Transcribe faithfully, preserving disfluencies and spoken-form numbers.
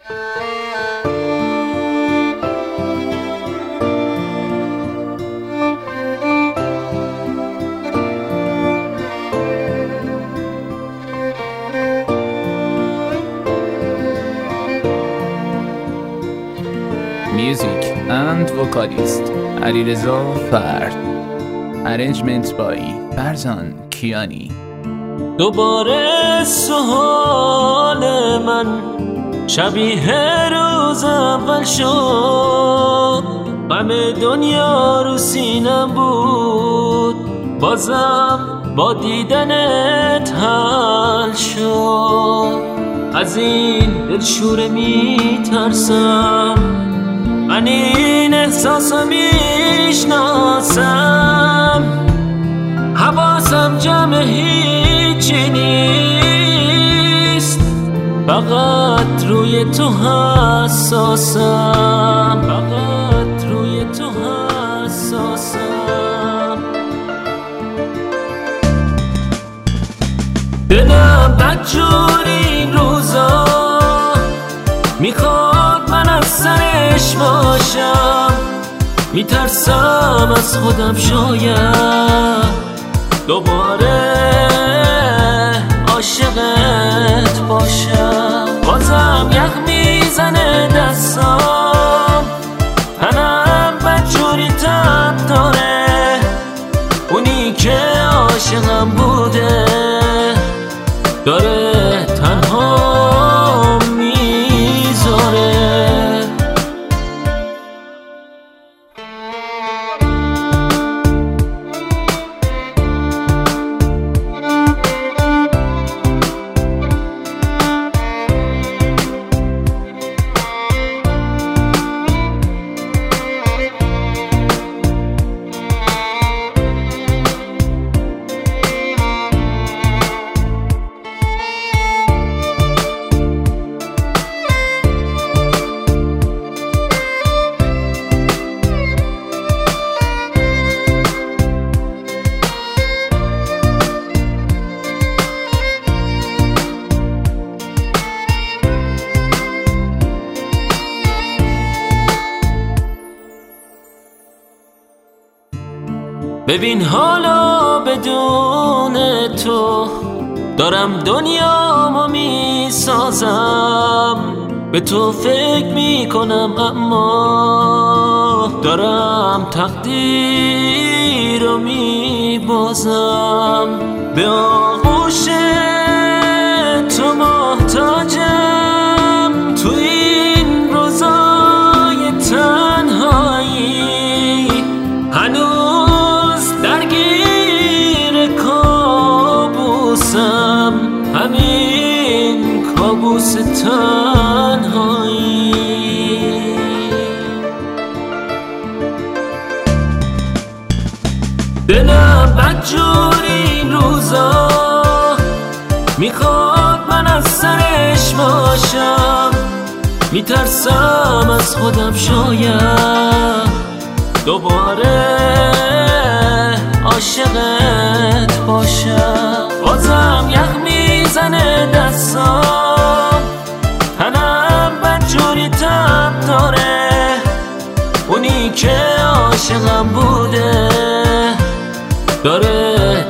Music and vocalist علیرضا فرد. Arrangement by فرزان کیانی. دوباره سوال من شبیه روز اول شد، غم دنیا رو سینم بود، بازم با دیدنت حل شد. از این دلشوره می ترسم، من این احساس رو میشناسم، حواسم جمع هیچی نیست، فقط روی تو حساسم، فقط روی تو حساسم. دلم بدجور این روزا میخواد من از سرش باشم، میترسم از خودم شاید دوباره عاشقت باشم. بازم یخ میزنه دستام، تنم بدجوری تب داره، اونی که عاشقم بوده داره تنها میذاره. ببین حالا بدون تو دارم دنیامو میسازم، به تو فکر میکنم اما دارم تقدیر رو میبازم. به آغوش تو محتاجم تو این روزای تنهایی، هنوز درگیر کابوسم، همین کابوس تنهایی. دلم بدجور این روزا میخواد من از سرش باشم، میترسم از خودم شاید دوباره عاشقت باشم. بازم یخ میزنه دستام، تنم بدجوری تب داره، اونی که عاشقم بوده داره